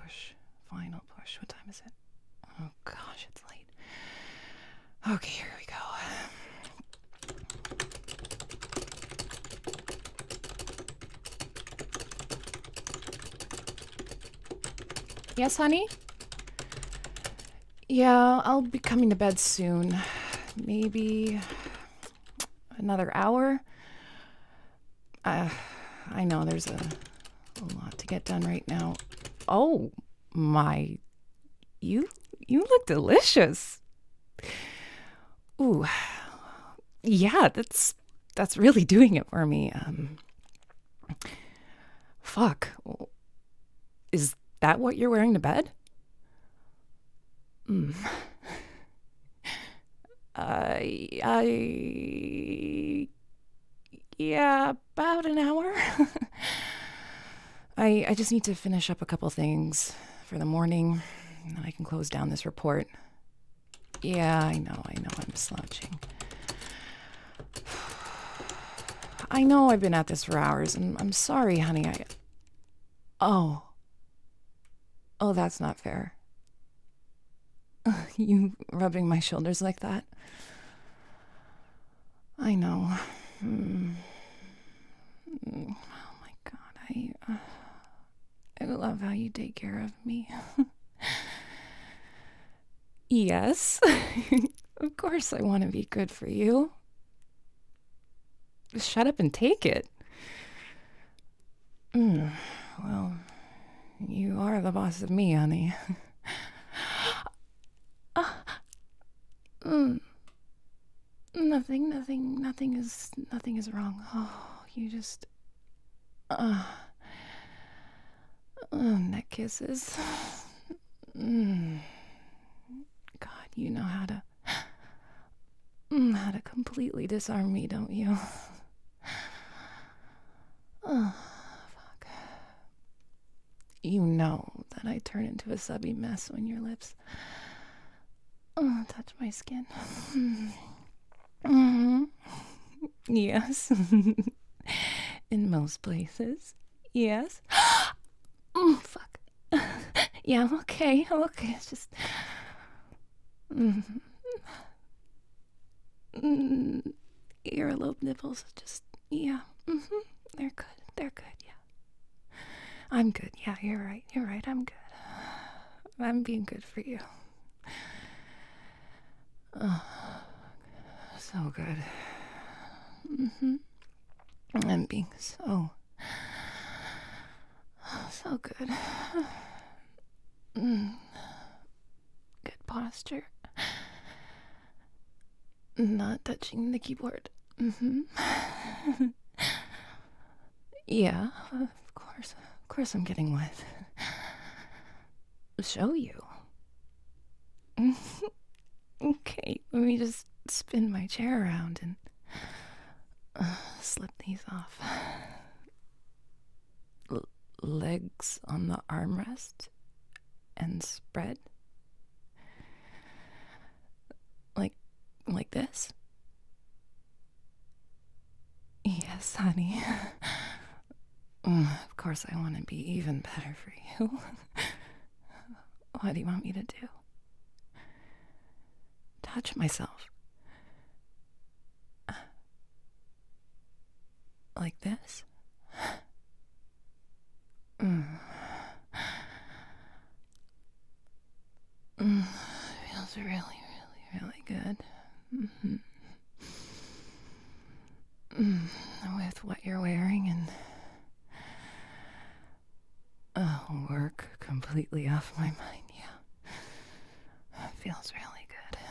push. Final push. What time is it? Oh gosh, it's late. Okay, here we go. Yes, honey? Yeah, I'll be coming to bed soon. Maybe another hour. I know there's a lot to get done right now. Oh my, you look delicious. Ooh, yeah, that's really doing it for me. Fuck, is that what you're wearing to bed? I yeah, about an hour. I just need to finish up a couple things for the morning, and then I can close down this report. Yeah, I know, I'm slouching. I know I've been at this for hours, and I'm sorry, honey. Oh. Oh, that's not fair. You rubbing my shoulders like that? I know. Oh my god, I love how you take care of me. Yes. Of course I want to be good for you. Just shut up and take it. Well, you are the boss of me, honey. Nothing is wrong. Oh, you just neck kisses. God, you know how to completely disarm me, don't you? Oh, fuck. You know that I turn into a subby mess when your lips touch my skin. Mm-hmm. Yes. In most places. Yes. Fuck. Yeah, I'm okay. It's just. Earlobe nipples. Just. Yeah. They're good. Yeah. I'm good. Yeah, you're right. I'm good. I'm being good for you. Oh, so good. I'm being so good. Good posture. Not touching the keyboard. Yeah, of course I'm getting wet. Show you. Okay, let me just spin my chair around and slip these off. Legs on the armrest and spread. Like this? Yes, honey. Of course I want to be even better for you. What do you want me to do? Touch myself. Like this? Feels really good. With what you're wearing and work completely off my mind. Yeah, feels really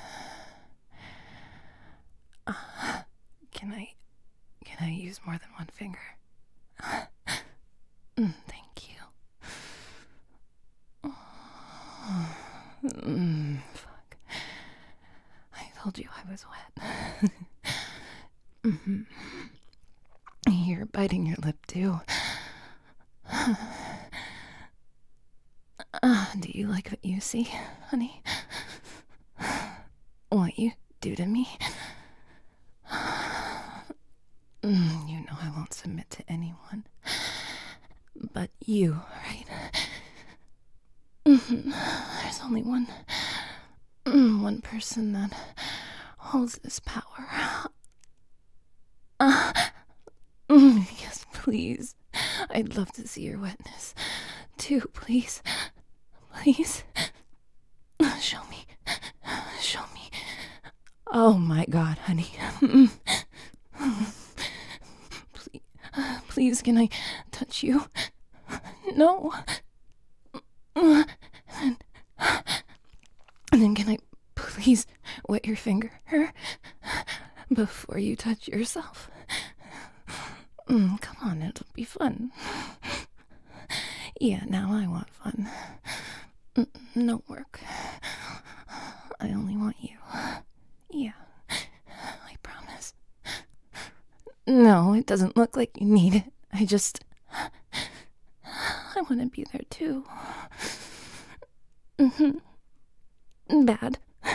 good. Can I use more than one finger? Thank you. Fuck. I told you I was wet. You're biting your lip too. Do you like what you see, honey? What you do to me? You know I won't submit to anyone. But you, right? There's only one person that holds this power. Yes, please. I'd love to see your wetness, too, please. Please. Show me. Show me. Oh my God, honey. Please, can I touch you? No. And then can I please wet your finger before you touch yourself? Come on, it'll be fun. Yeah, now I want fun. No work. I only want you. Yeah, I promise. No, it doesn't look like you need it. I want to be there too. Bad.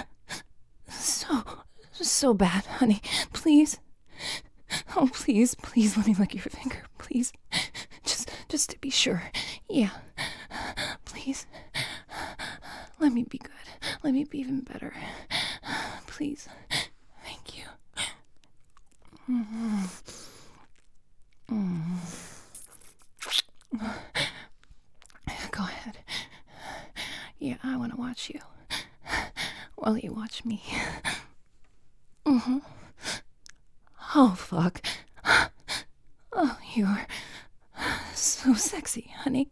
So bad, honey. Please. Oh, please let me lick your finger, please. Just to be sure. Yeah. Please. Let me be good. Let me be even better. Please. Thank you. Go ahead. Yeah, I want to watch you. While you watch me. Oh, fuck. Oh, you're so sexy, honey.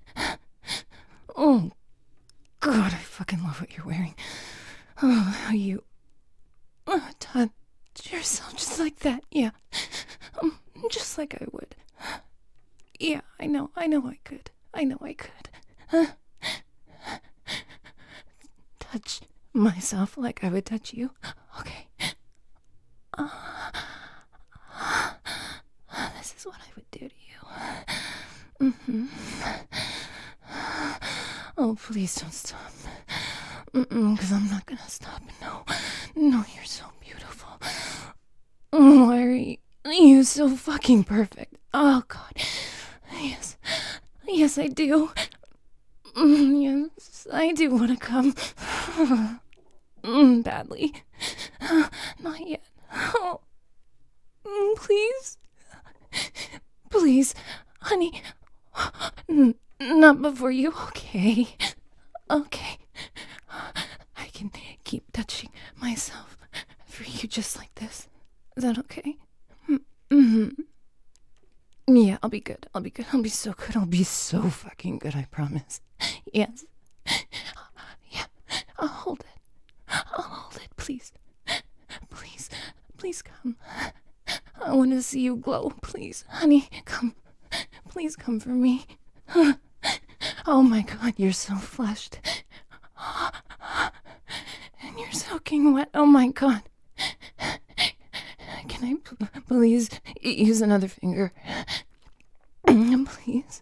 Oh, God, I fucking love what you're wearing. Oh, how you touch yourself just like that. Yeah. Just like I would. Yeah, I know I could. I know I could. Touch myself like I would touch you. Okay. This is what I would do to you. Oh, please don't stop. Because I'm not gonna stop. No, you're so beautiful. Oh, why are you so fucking perfect? Oh, God. Yes, I do. Yes, I do want to come. Badly. Not yet. Oh, please. Please, honey. Not before you. Okay. I can keep touching myself for you just like this. Is that okay? Yeah, I'll be good. I'll be so good. I'll be so fucking good, I promise. Yes. Yeah. I'll hold it, please. Please come. I want to see you glow, please. Honey, come. Please come for me. Oh my God, you're so flushed. And you're soaking wet. Oh my God. Can I please use another finger? Please.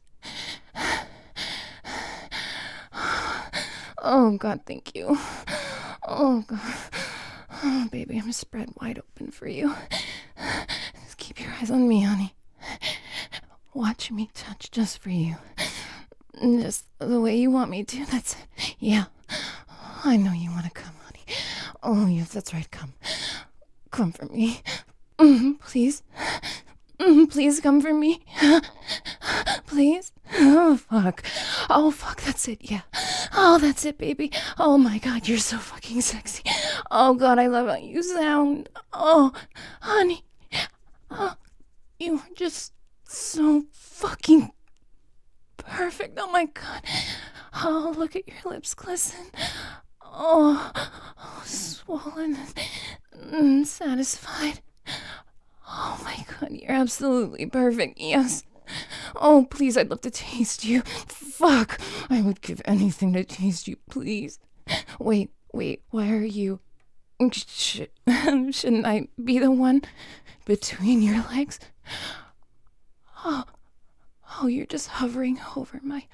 Oh God, thank you. Oh God. Oh baby, I'm spread wide open for you. Just keep your eyes on me, honey. Watch me touch just for you. Just the way you want me to, that's it. Yeah. I know you want to come, honey. Oh yes, that's right, come. Come for me. Please. Please come for me. Please. Oh fuck, that's it, yeah. Oh, that's it, baby. Oh my God, you're so fucking sexy. Oh God, I love how you sound. Oh, honey. Oh, you are just so fucking perfect. Oh my God. Oh, look at your lips glisten. Oh, swollen and satisfied. Oh my God, you're absolutely perfect. Yes. Oh, please, I'd love to taste you. Fuck, I would give anything to taste you, please. Wait, why are you... Shouldn't I be the one between your legs? Oh, you're just hovering over my...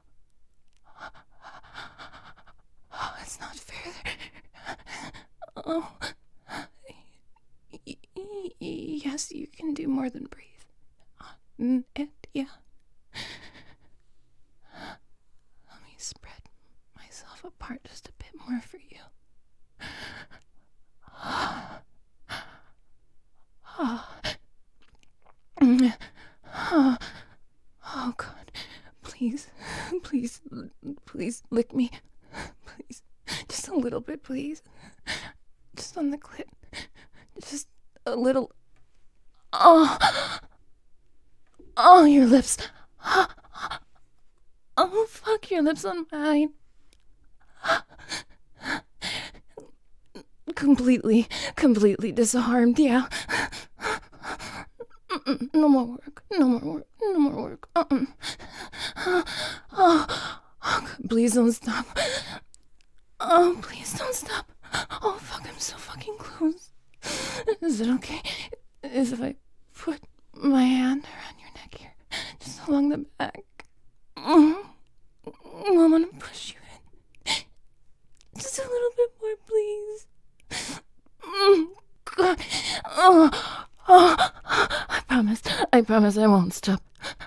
Oh, it's not fair. Oh, yes, you can do more than breathe. Yeah. Let me spread myself apart just a bit more for you. Oh God, please, please, please lick me. Please, just a little bit, please. Just on the clit. Just a little. Oh, your lips. Oh, fuck, your lips on mine. Completely disarmed, yeah. No more work. Oh, God, please don't stop. Oh, please don't stop. Oh, fuck, I'm so fucking close. Is it okay? Is if I put my hand around your neck here, just along the back? I want to push you in. Just a little bit more, please. God. I promise I won't stop.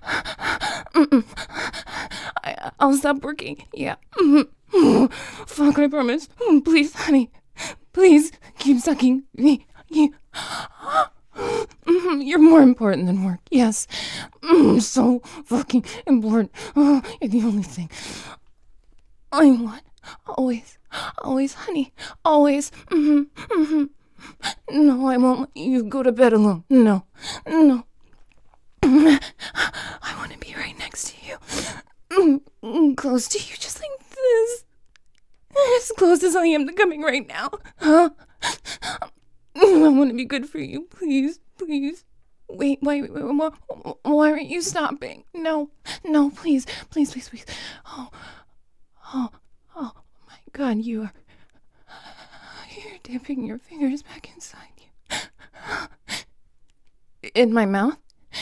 I'll stop working. Yeah. Fuck, I promise. Please, honey. Please, keep sucking me. You're more important than work. Yes. So fucking important. You're the only thing I want. Always, honey. Always. No, I won't let you go to bed alone. No. I want to be right next to you. Close to you, just like this. As close as I am to coming right now. I want to be good for you. Please. Wait. Why aren't you stopping? No, please. Oh my God, you're dipping your fingers back inside you. In my mouth?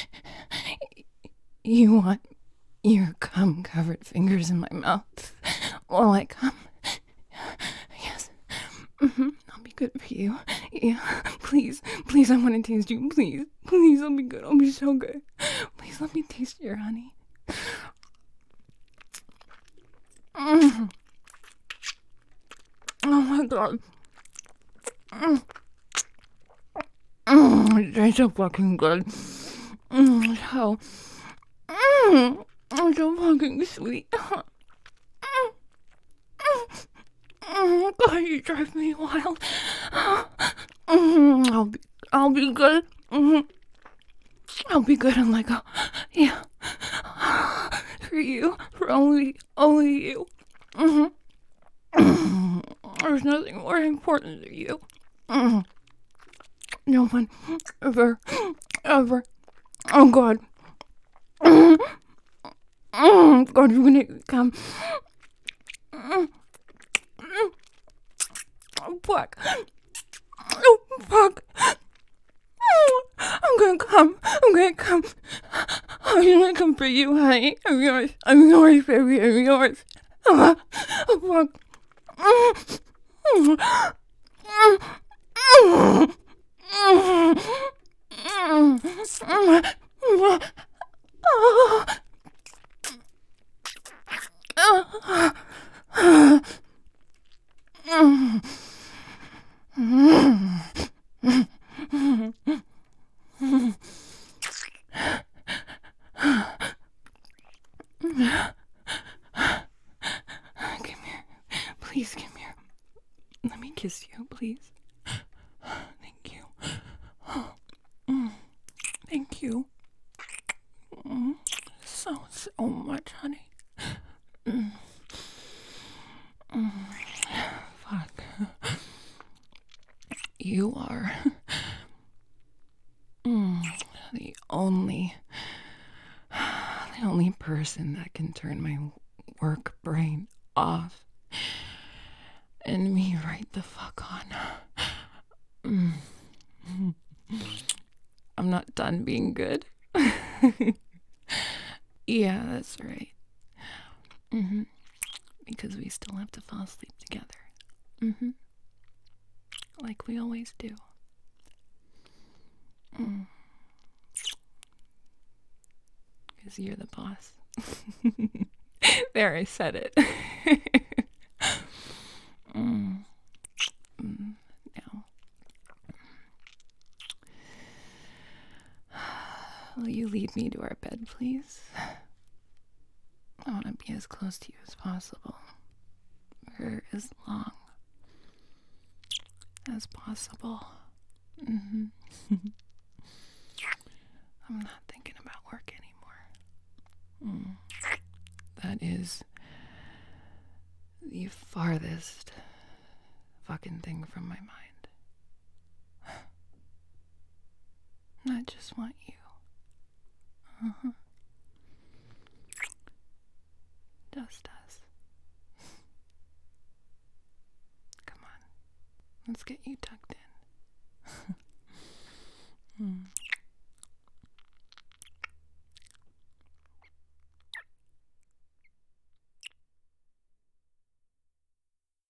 You want your cum-covered fingers in my mouth while I come? Yes. I'll be good for you. Yeah. Please, I want to taste you. Please, I'll be good. I'll be so good. Please let me taste your honey. Oh my God. It tastes so fucking good. So fucking sweet. God, you drive me wild. I'll be good. I'll be good and let go. Yeah. For you. For only you. There's nothing more important than you. No one ever. Oh God. God, you're gonna come. Oh, fuck. I'm gonna come. I'm gonna come for you, honey. I'm yours, baby. I'm yours. Oh, fuck. Please come here. Let me kiss you, please. Thank you. Thank you. So much, honey. Fuck. You are the only person that can turn my work brain off and me right the fuck on. I'm not done being good. Yeah, that's right. Because we still have to fall asleep together. Like we always do. Because you're the boss. There, I said it. me to our bed, please? I want to be as close to you as possible. For as long as possible. I'm not thinking about work anymore. That is the farthest fucking thing from my mind. I just want you. Just us. Come on. Let's get you tucked in.